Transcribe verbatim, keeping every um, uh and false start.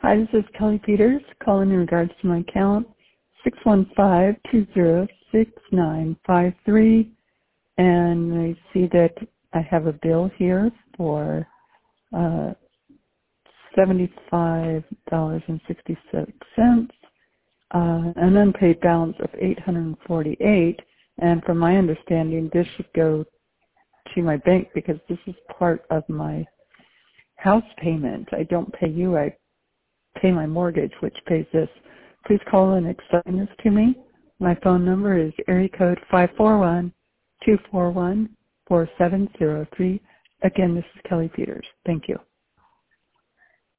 Hi, this is Kelly Peters calling in regards to my account, six one five, two zero six nine five three, and I see that I have a bill here for uh, seventy-five dollars and sixty-six cents, uh, an unpaid balance of eight hundred forty-eight dollars, and from my understanding, this should go to my bank because this is part of my house payment. I don't pay you, I pay my mortgage, which pays this. Please call and explain this to me. My phone number is area code five four one, two four one, four seven zero three. Again, this is Kelly Peters. Thank you.